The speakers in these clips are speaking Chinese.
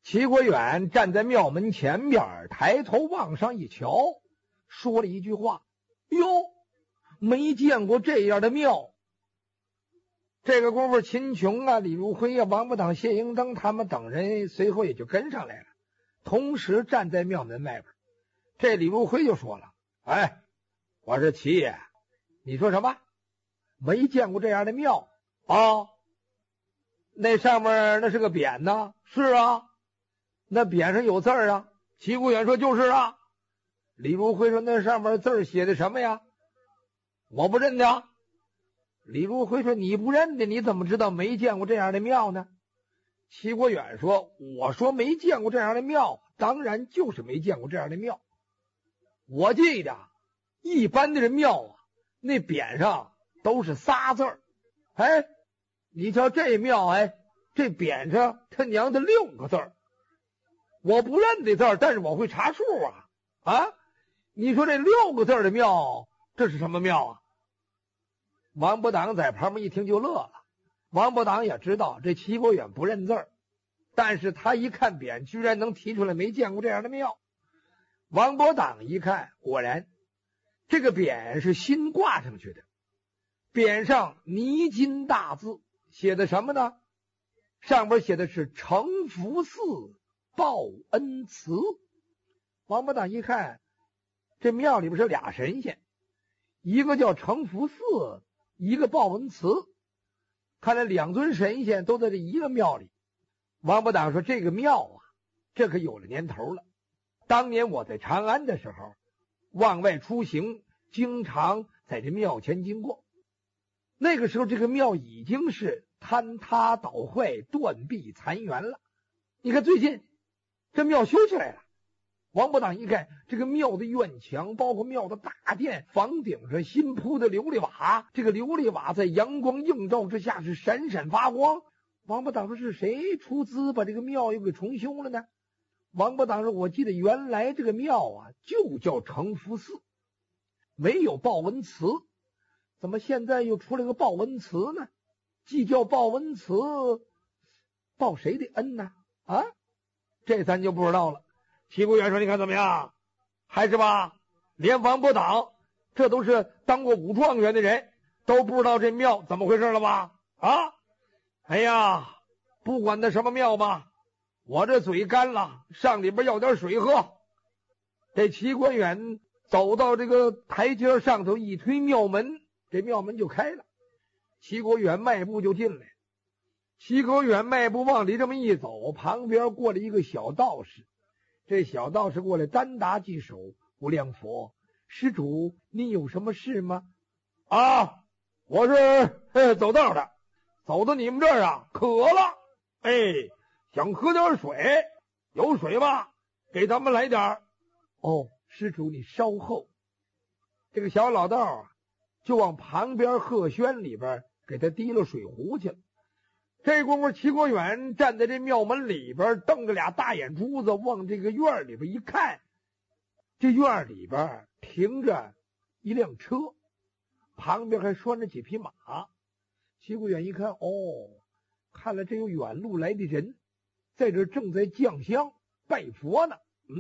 齐国远站在庙门前边，抬头往上一瞧，说了一句话：哟，没见过这样的庙。这个功夫，秦琼啊、李如辉啊、王八党、谢英登他们等人随后也就跟上来了，同时站在庙门外边。这李如辉就说了：哎，我是齐爷，你说什么？没见过这样的庙啊？那上面那是个匾呢？是啊，那匾上有字啊。齐国远说就是啊。李如辉说那上面字写的什么呀？我不认得。李如辉说你不认得，你怎么知道没见过这样的庙呢？齐国远说我说没见过这样的庙，当然就是没见过这样的庙。我记得一般的庙啊，那匾上都是仨字儿，哎，你瞧这庙，哎，这匾上他娘的6个字儿。我不认得字儿，但是我会查数啊！你说这6个字的庙，这是什么庙啊？王伯党在旁边一听就乐了。王伯党也知道这齐国远不认字儿，但是他一看匾，居然能提出来没见过这样的庙。王伯党一看，果然这个匾是新挂上去的，匾上泥金大字写的什么呢？上边写的是承福寺报恩祠。王伯党一看，这庙里边是俩神仙，一个叫承福寺，一个报恩祠，看来2尊神仙都在这一个庙里。王伯党说这个庙啊，这可有了年头了。当年我在长安的时候，往外出行，经常在这庙前经过。那个时候这个庙已经是坍塌倒坏、断壁残垣了。你看最近这庙修起来了。王伯党一看，这个庙的院墙，包括庙的大殿，房顶上新铺的琉璃瓦，这个琉璃瓦在阳光映照之下是闪闪发光。王伯党说是谁出资把这个庙又给重修了呢？王伯党说我记得原来这个庙啊就叫承福寺，没有报恩祠，怎么现在又出来个报恩祠呢？既叫报恩祠，报谁的恩呢？啊，这咱就不知道了。齐国远说你看怎么样？还是吧，连王伯党这都是当过武状元的人，都不知道这庙怎么回事了吧？啊，哎呀，不管那什么庙吧，我这嘴干了，上里边要点水喝。这齐国远走到这个台阶上头，一推庙门，这庙门就开了。齐国远迈步就进来。齐国远迈步往里这么一走，旁边过来一个小道士。这小道士过来单打几手：无量佛，施主你有什么事吗？啊，我是走道的，走到你们这儿啊，渴了，哎，想喝点水，有水吗？给咱们来点儿。哦，施主你稍后。这个小老道啊，就往旁边鹤轩里边给他提了水壶去了。这功夫，齐国远站在这庙门里边，瞪着俩大眼珠子往这个院里边一看，这院里边停着一辆车，旁边还拴着几匹马。齐国远一看，哦，看来这有远路来的人，在这正在降香拜佛呢。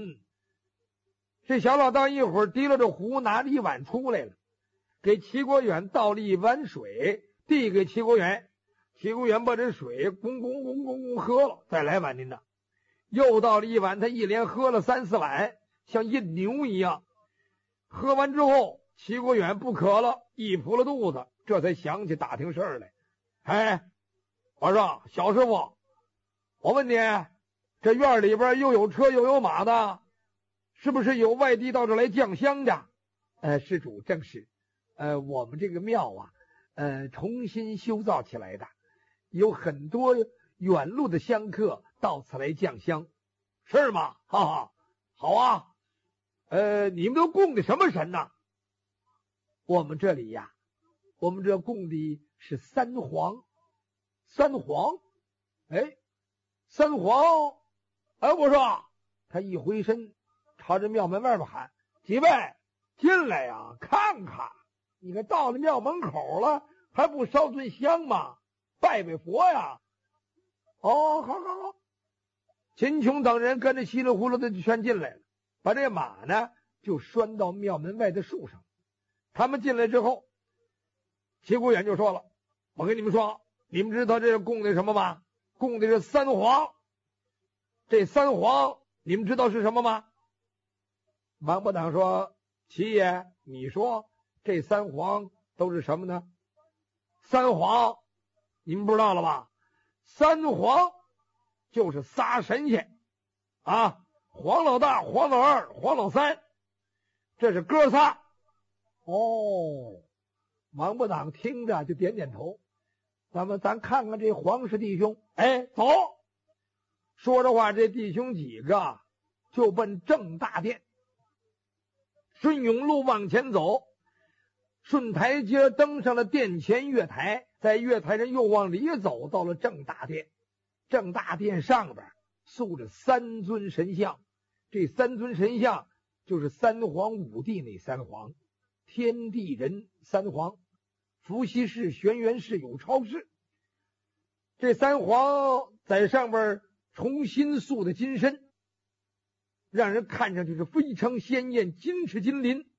这小老道一会儿提了这壶，拿着一碗出来了，给齐国远倒了一碗水，递给齐国远。齐国远把这水咣咣咣咣咣喝了，再来碗您的，又倒了一碗，他一连喝了3、4碗，像印牛一样。喝完之后，齐国远不渴了，一扑了肚子，这才想起打听事儿来。哎，我说小师傅，我问你，这院里边又有车又有马的，是不是有外地到这来降香的？施主正是，我们这个庙啊，重新修造起来的。有很多远路的香客到此来降香，是吗？哈哈，好啊。你们都供的什么神呢？我们这里呀，我们这供的是三皇。三皇？哎，三皇？哎，我说，他一回身，朝着庙门外边喊：“几位进来呀，看看！你看到了庙门口了，还不烧顿香吗？拜拜佛呀！”哦，好好好。 秦琼等人跟着稀里糊涂的就全进来了，把这马呢就拴到庙门外的树上。他们进来之后，齐国远就说了：“我跟你们说，你们知道这是供的什么吗？供的是三皇。这三皇你们知道是什么吗？”王伯党说：“齐爷，你说这三皇都是什么呢？”三皇你们不知道了吧？三皇就是仨神仙啊，黄老大、黄老二、黄老三，这是哥仨。哦，王伯党听着就点点头。咱看看这黄氏弟兄，哎，走。说着话，这弟兄几个就奔正大殿，顺永路往前走，顺台阶登上了殿前月台，在月台上又往里走，到了正大殿。正大殿上边塑着三尊神像，这三尊神像就是三皇五帝那三皇，天地人三皇，伏羲氏、玄元氏、有超氏。这三皇在上边重新塑的金身，让人看上去是非常鲜艳，金翅金鳞。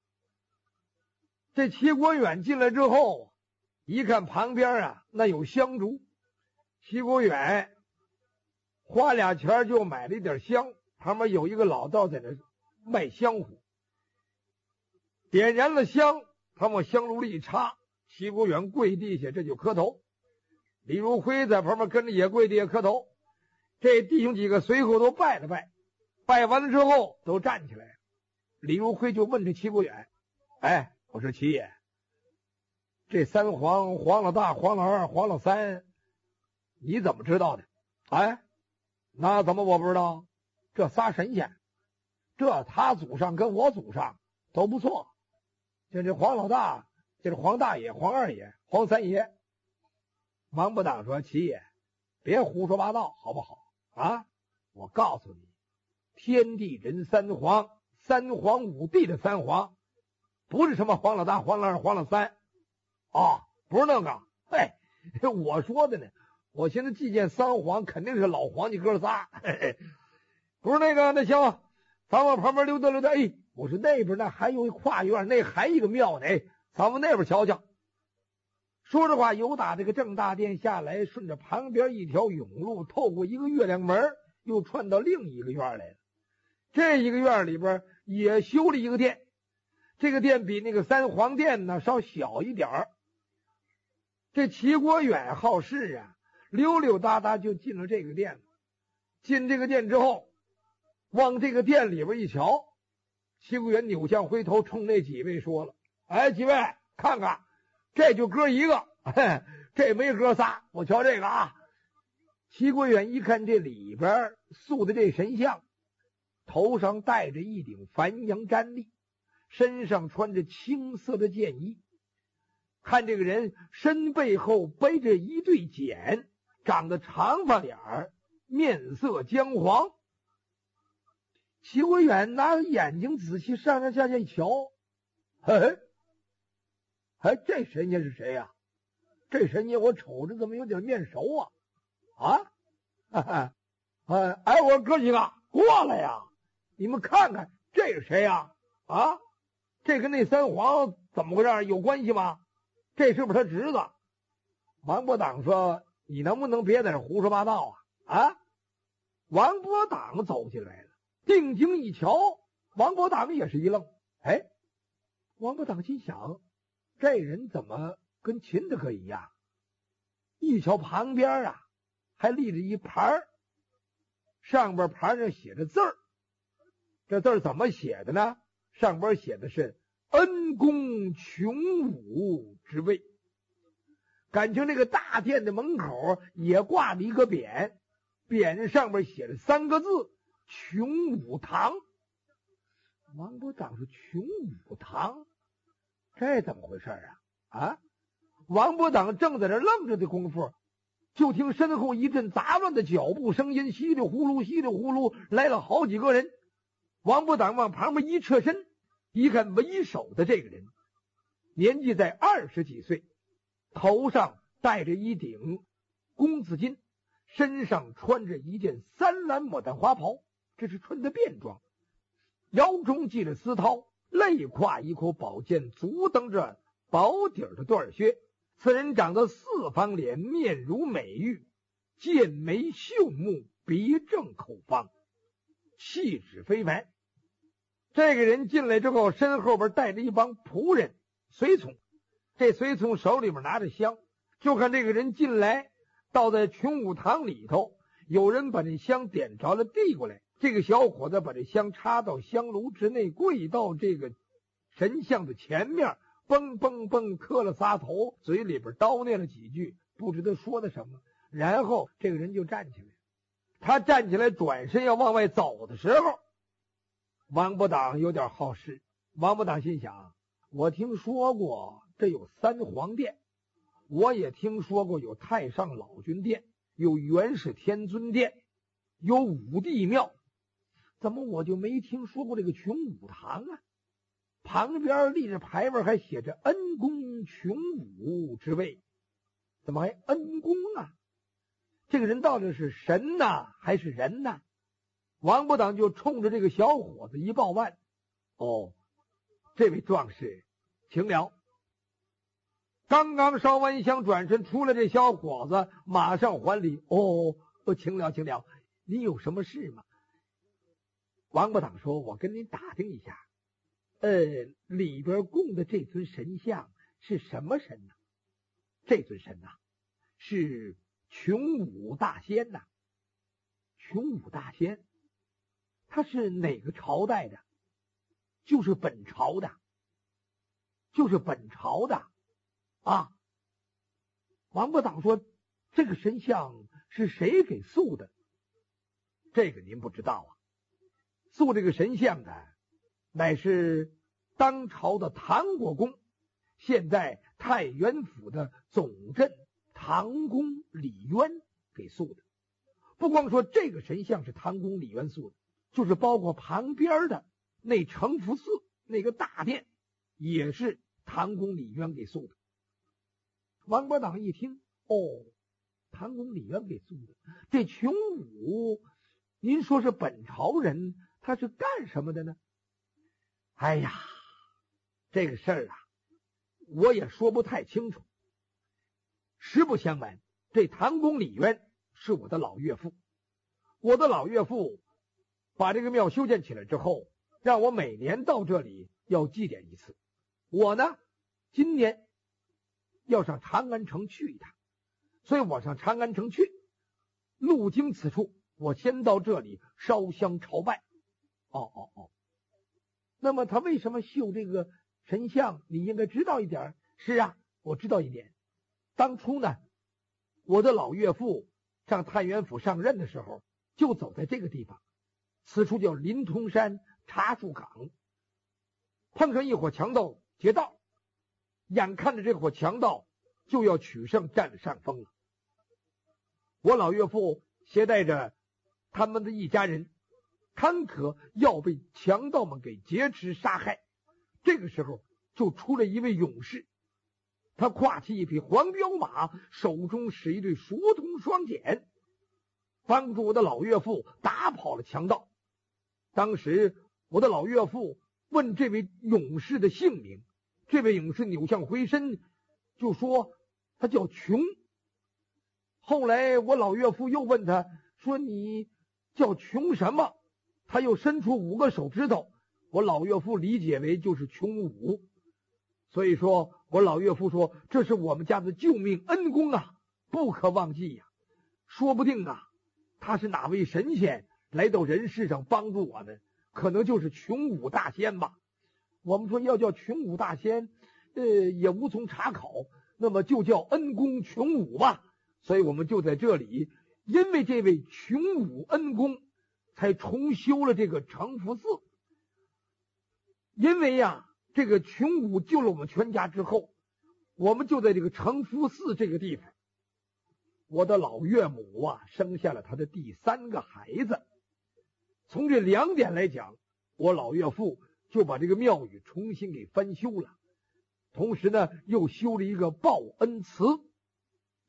这齐国远进来之后，一看旁边啊，那有香烛。齐国远花俩钱就买了一点香，旁边有一个老道在那卖香火，点燃了香，他往香炉里一插，齐国远跪地下，这就磕头。李如辉在旁边跟着也跪地下磕头。这弟兄几个随后都拜了拜，拜完了之后都站起来。李如辉就问这齐国远：“哎，我说齐爷，这三皇，黄老大、黄老二、黄老三，你怎么知道的？”“哎，那怎么我不知道？这仨神仙，这他祖上跟我祖上都不错。就这黄老大，就是黄大爷、黄二爷、黄三爷。”王伯党说：“齐爷，别胡说八道，好不好？啊，我告诉你，天地人三皇，三皇五帝的三皇，不是什么黄老大、黄老二、黄老三啊，不是那个。嘿，我说的呢，我现在祭见三皇，肯定是老黄家哥仨，嘿嘿，不是那个。那行，咱往旁边溜达溜达。哎，我说那边那还有一跨院，那还一个庙呢，哎，咱们那边瞧瞧。”说着话，由打这个正大殿下来，顺着旁边一条甬路，透过一个月亮门，又串到另一个院来了。这一个院里边也修了一个殿，这个殿比那个三皇殿呢稍小一点儿。这齐国远好事啊，溜溜达达就进了这个殿了。进这个殿之后，往这个殿里边一瞧，齐国远扭向回头，冲那几位说了：“哎，几位看看，这就哥一个，嘿，这没哥仨，我瞧这个啊。”齐国远一看这里边塑的这神像，头上戴着一顶繁阳毡笠，身上穿着青色的箭衣，看这个人身背后背着一对锏，长得长发脸儿，面色姜黄。齐国远拿眼睛仔细上上下下一瞧，嘿，这神仙是谁呀？这神仙我瞅着怎么有点面熟啊？啊，哈哈，哎，我说哥几个过来呀！你们看看这是谁呀？啊，这跟那三皇怎么回事？有关系吗？这是不是他侄子？王伯党说：“你能不能别在这胡说八道啊？”啊，王伯党走进来了，定睛一瞧，王伯党也是一愣。哎，王伯党心想，这人怎么跟秦大哥一样？一瞧旁边啊，还立着一牌，上边牌上写着字儿。这字儿怎么写的呢？上边写的是恩公穷武之位。感情这个大殿的门口也挂着一个匾，匾上边写着3个字：穷武堂。王伯党说：“穷武堂，这怎么回事啊？”啊，王伯党正在这愣着的功夫，就听身后一阵杂乱的脚步声音，稀里呼噜稀里呼噜来了好几个人。王伯党往旁边一侧身，一看为首的这个人年纪在20几岁，头上戴着一顶公子巾， 身上穿着一件3蓝牡丹花袍，这是穿的便装，腰中系着丝绦，肋挎一口宝剑，足蹬着薄底的缎靴。此人长得四方脸，面如美玉，剑眉秀目，鼻正口方，气质非凡。这个人进来之后，身后边带着一帮仆人随从，这随从手里面拿着香，就看这个人进来，倒在群武堂里头，有人把这香点着了递过来，这个小伙子把这香插到香炉之内，跪到这个神像的前面，蹦蹦蹦磕了仨头，嘴里边叨念了几句，不知道说的什么，然后这个人就站起来。他站起来转身要往外走的时候，王伯党有点好事。王伯党心想，我听说过这有3皇殿，我也听说过有太上老君殿，有元始天尊殿，有武帝庙，怎么我就没听说过这个群武堂啊？旁边立着牌位，还写着恩公群武之位，怎么还恩公啊？这个人到底是神呐还是人呐？王伯党就冲着这个小伙子一抱腕，哦，这位壮士请了。刚刚烧完香转身出来，这小伙子马上还礼，请了请了，您有什么事吗？王伯党说，我跟您打听一下，里边供的这尊神像是什么神呢？这尊神是群武大仙呐。群武大仙他是哪个朝代的？就是本朝的，啊。王伯党说，这个神像是谁给塑的？这个您不知道啊。塑这个神像的乃是当朝的唐国公，现在太原府的总镇唐公李渊给塑的。不光说这个神像是唐公李渊塑的，就是包括旁边的那承福寺那个大殿也是唐公李渊给塑的。王伯党一听，唐公李渊给塑的，这群武您说是本朝人，他是干什么的呢？哎呀，这个事儿我也说不太清楚。实不相瞒，这唐公李渊是我的老岳父，我的老岳父把这个庙修建起来之后，让我每年到这里要祭奠一次。我呢，今年要上长安城去一趟，所以我上长安城去，路经此处，我先到这里烧香朝拜。那么他为什么绣这个神像？你应该知道一点。是啊，我知道一点。当初呢，我的老岳父上太原府上任的时候，就走在这个地方，此处叫临潼山茶树岗，碰上一伙强盗劫道，眼看着这伙强盗就要取胜，占了上风了。我老岳父携带着他们的一家人，坎坷要被强盗们给劫持杀害。这个时候就出了一位勇士，他挎起一匹黄骠马，手中使一对熟铜双锏，帮助我的老岳父打跑了强盗。当时我的老岳父问这位勇士的姓名，这位勇士扭向回身就说他叫穷。后来我老岳父又问他说，你叫穷什么？他又伸出5个手指头，我老岳父理解为就是穷武。所以说我老岳父说，这是我们家的救命恩公啊，不可忘记呀。说不定他是哪位神仙来到人世上帮助我们，可能就是群武大仙吧。我们说要叫群武大仙也无从查考，那么就叫恩公群武吧。所以我们就在这里，因为这位群武恩公才重修了这个承福寺。因为这个群武救了我们全家之后，我们就在这个承福寺这个地方，我的老岳母生下了他的第3个孩子。从这2点来讲，我老岳父就把这个庙宇重新给翻修了，同时呢又修了一个报恩祠，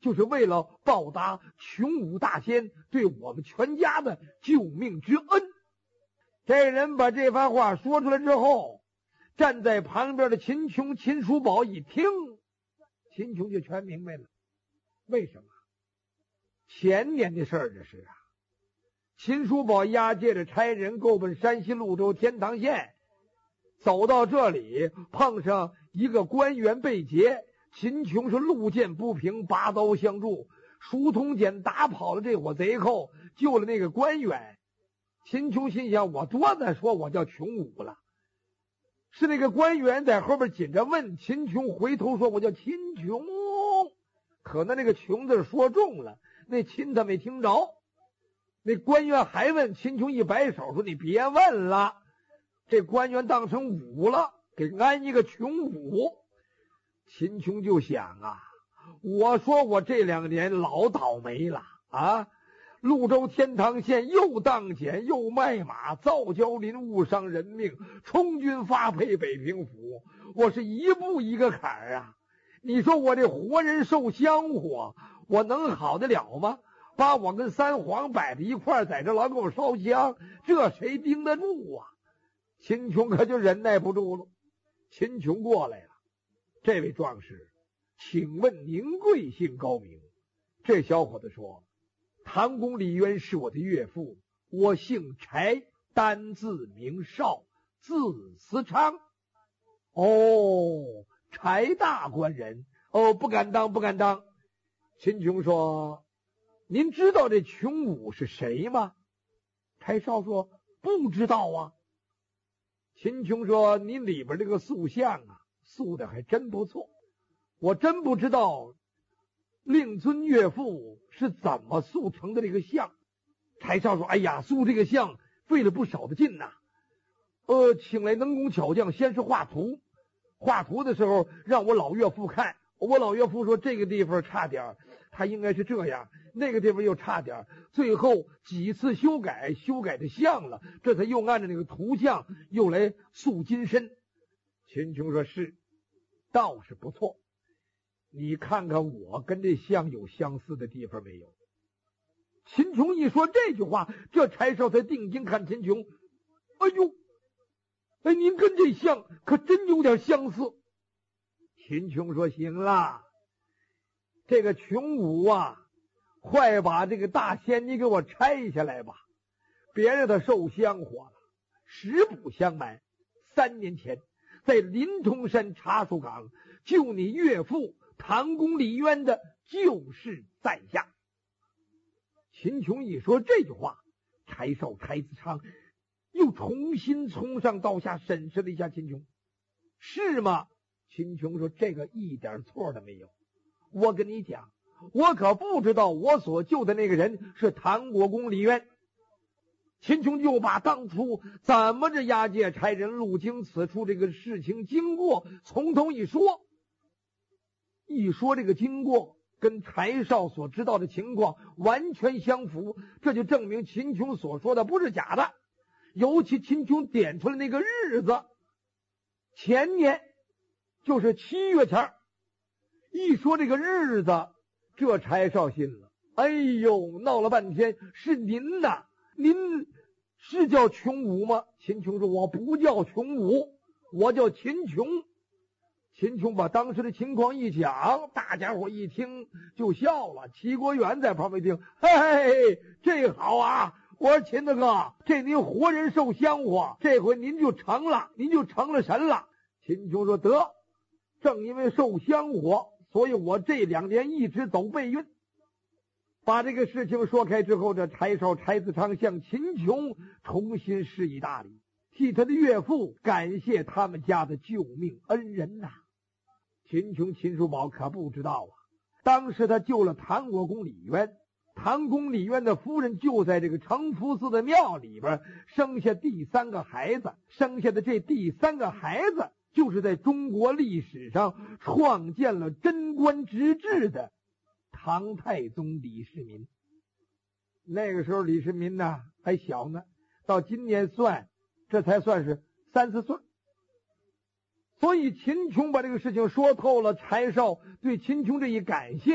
就是为了报答琼武大仙对我们全家的救命之恩。这人把这番话说出来之后，站在旁边的秦琼、秦叔宝一听，秦琼就全明白了。为什么？前年的事儿这是啊。秦叔宝押解着差人够奔山西潞州天堂县，走到这里碰上一个官员被劫，秦琼是路见不平，拔刀相助，书童简打跑了这伙贼寇，救了那个官员。秦琼心想，我多再说我叫琼武了。是那个官员在后边紧着问，秦琼回头说我叫秦琼，可能那个琼字说重了，那秦他没听着。那官员还问，秦琼一摆手说你别问了。这官员当成武了，给安一个琼武。秦琼就想啊，我说我这2年老倒霉了啊！潞州天堂县又当检又卖马，造交林误伤人命，充军发配北平府，我是一步一个坎儿啊！你说我这活人受香火，我能好得了吗？把我跟三皇摆在一块儿，在这老给我烧香，这谁盯得住啊？秦琼可就忍耐不住了。秦琼过来了，这位壮士，请问您贵姓高明？这小伙子说，唐公李渊是我的岳父，我姓柴，单字名绍，字思昌。哦，柴大官人，哦，不敢当，不敢当。秦琼说，您知道这琼武是谁吗？柴绍说，不知道啊。秦琼说，你里边这个塑像啊，塑的还真不错，我真不知道令尊岳父是怎么塑成的这个像。柴绍说，哎呀，塑这个像费了不少的劲呐。请来能工巧匠，先是画图，画图的时候让我老岳父看，我老岳父说这个地方差点，他应该是这样，那个地方又差点，最后几次修改，修改的像了，这才又按照那个图像又来塑金身。秦琼说，是，倒是不错，你看看我跟这像有相似的地方没有？秦琼一说这句话，这柴绍才定睛看秦琼，哎呦，哎，您跟这像可真有点相似。秦琼说，行了，这个琼武啊，快把这个大仙你给我拆下来吧，别让他受香火了。实不相瞒，3年前在临潼山茶树岗救你岳父唐公李渊的就是在下。秦琼一说这句话，柴绍、柴子昌又重新从上到下审视了一下秦琼。是吗？秦琼说，这个一点错都没有。我跟你讲，我可不知道我所救的那个人是唐国公李渊。秦琼就把当初怎么着押解差人路经此处这个事情经过从头一说。一说这个经过跟柴绍所知道的情况完全相符，这就证明秦琼所说的不是假的。尤其秦琼点出来那个日子，前年就是7月前。一说这个日子，这柴绍信了。哎呦，闹了半天是您呐，您是叫琼武吗？秦琼说，我不叫琼武，我叫秦琼。秦琼把当时的情况一讲，大家伙一听就笑了。齐国远在旁边听，嘿嘿，这好啊！我说秦大哥，这您活人受香火，这回您就成了，您就成了神了。秦琼说，得，正因为受香火，所以我这2年一直走背运。把这个事情说开之后，这柴绍、柴子昌向秦琼重新施以大礼，替他的岳父感谢他们家的救命恩人呐。秦琼、秦叔宝可不知道啊，当时他救了唐国公李渊，唐公李渊的夫人就在这个承福寺的庙里边生下第3个孩子，生下的这第3个孩子就是在中国历史上创建了贞观之治的唐太宗李世民。那个时候李世民呢还小呢，到今年算这才算是30岁。所以秦琼把这个事情说透了，柴绍对秦琼这一感谢，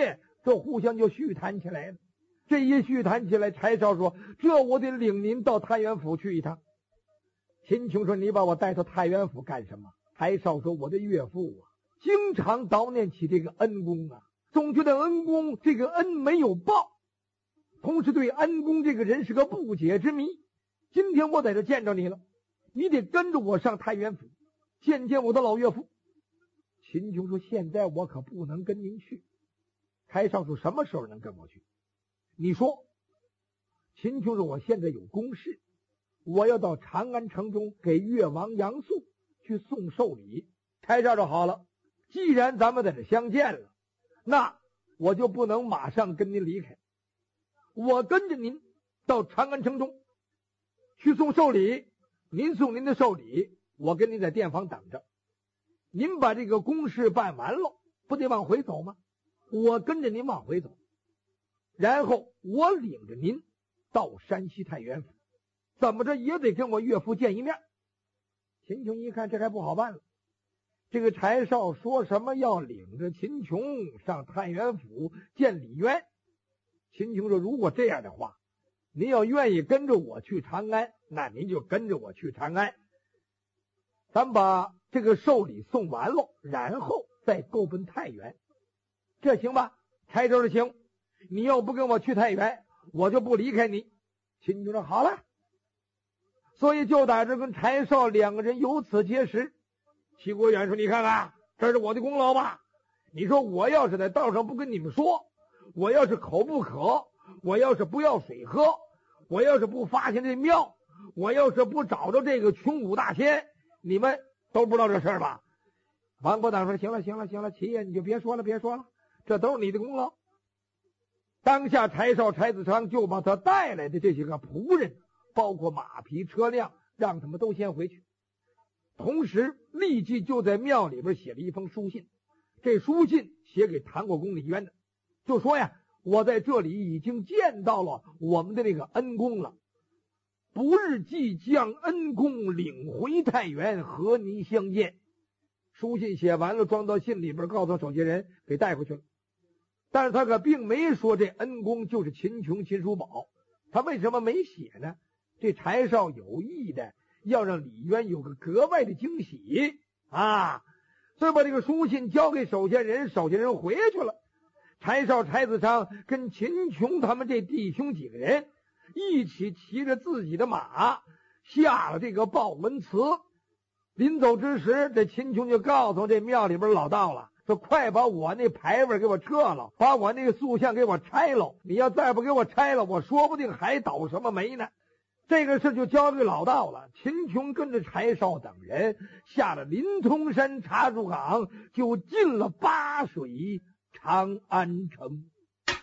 这互相就叙谈起来了。这一叙谈起来，柴少说：“这我得领您到太原府去一趟。”秦琼说：“你把我带到太原府干什么？”柴少说：“我的岳父啊，经常悼念起这个恩公啊，总觉得恩公这个恩没有报，同时对恩公这个人是个不解之谜。今天我在这见着你了，你得跟着我上太原府见见我的老岳父。”秦琼说：“现在我可不能跟您去。”柴少说：“什么时候能跟我去？你说。”秦琼说：“我现在有公事，我要到长安城中给越王杨素去送寿礼。”柴少说：“好了，既然咱们在这相见了，那我就不能马上跟您离开，我跟着您到长安城中去送寿礼。您送您的寿礼，我跟您在店房等着。您把这个公事办完了，不得往回走吗？我跟着您往回走，然后我领着您到山西太原府，怎么着也得跟我岳父见一面。”秦琼一看，这还不好办了。这个柴少说什么要领着秦琼上太原府见李渊。秦琼说：“如果这样的话，您要愿意跟着我去长安，那您就跟着我去长安。咱把这个寿礼送完了，然后再够奔太原，这行吧？”柴少说：“行，你要不跟我去太原，我就不离开你。”秦琼说：“好了。”所以就在这跟柴少两个人由此结识。齐国远说：“你看看，这是我的功劳吧？你说我要是在道上不跟你们说，我要是口不渴，我要是不要水喝，我要是不发现这庙，我要是不找着这个穷武大仙，你们都不知道这事儿吧？”王伯党说：“行了行了行了，齐爷你就别说了别说了，这都是你的功劳。”当下柴少、柴子昌就把他带来的这些个仆人，包括马匹车辆，让他们都先回去，同时立即就在庙里边写了一封书信。这书信写给唐国公李渊的，就说呀：“我在这里已经见到了我们的那个恩公了，不日即将恩公领回太原和您相见。”书信写完了，装到信里边，告诉守节人给带回去了。但是他可并没说这恩公就是秦琼、秦叔宝。他为什么没写呢？这柴少有意的要让李渊有个格外的惊喜啊，所以把这个书信交给守节人，守节人回去了。柴少、柴子昌跟秦琼他们这弟兄几个人一起骑着自己的马下了这个报文祠。临走之时，这秦琼就告诉这庙里边老道了，说：“快把我那牌位给我撤了，把我那个塑像给我拆了，你要再不给我拆了，我说不定还倒什么霉呢。”这个事就交给老道了。秦琼跟着柴少等人下了临潼山茶树岗，就进了巴水长安城。